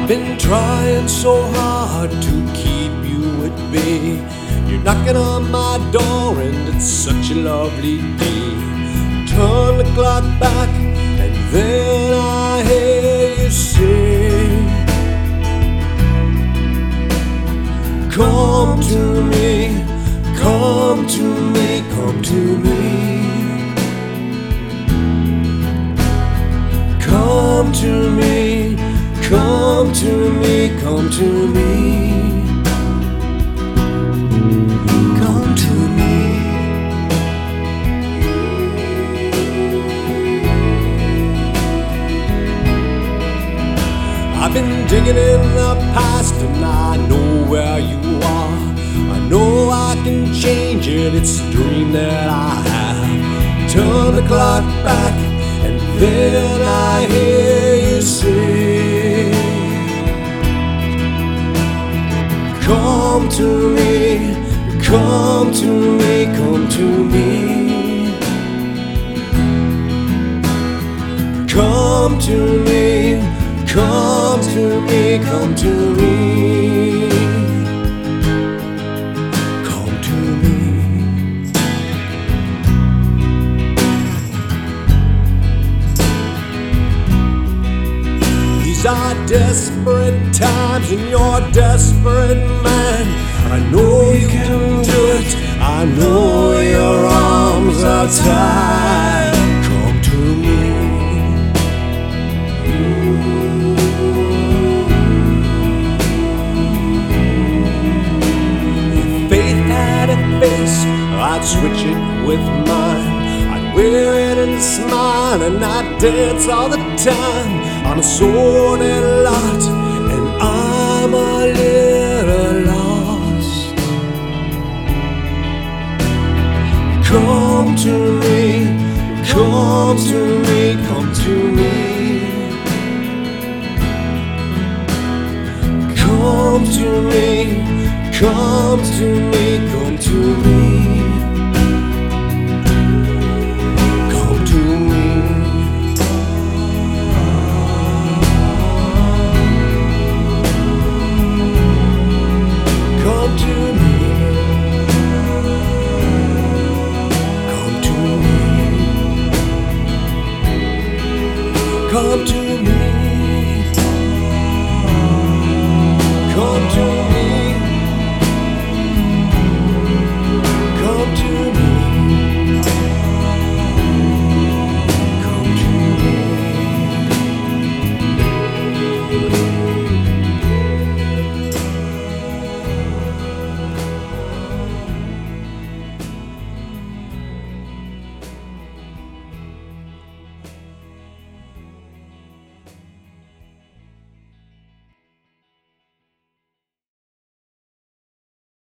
I've been trying so hard to keep you at bay. You're knocking on my door and it's such a lovely day. Turn the clock back and then I hear you say, come to me, come to me, come to me. Come to me, come to me, come to me. Come to me. I've been digging in the past and I know where you are. I know I can change it, it's a dream that I have. Turn the clock back and then I hear you say, come to me, come to me, come to me. Come to me, come to me, come to me. Come to me. These are desperate times and you're a desperate man. I know you can do it, I know your arms are tied. Come to me. If faith had a face, I'd switch it with mine. I'd wear it and smile and I'd dance all the time. I'm a sordid lot and I'm a little lost. Come to me, come to me, come to me. Come to me, come to me, come to me. Come to me. Come to me. Come to me. Come to me.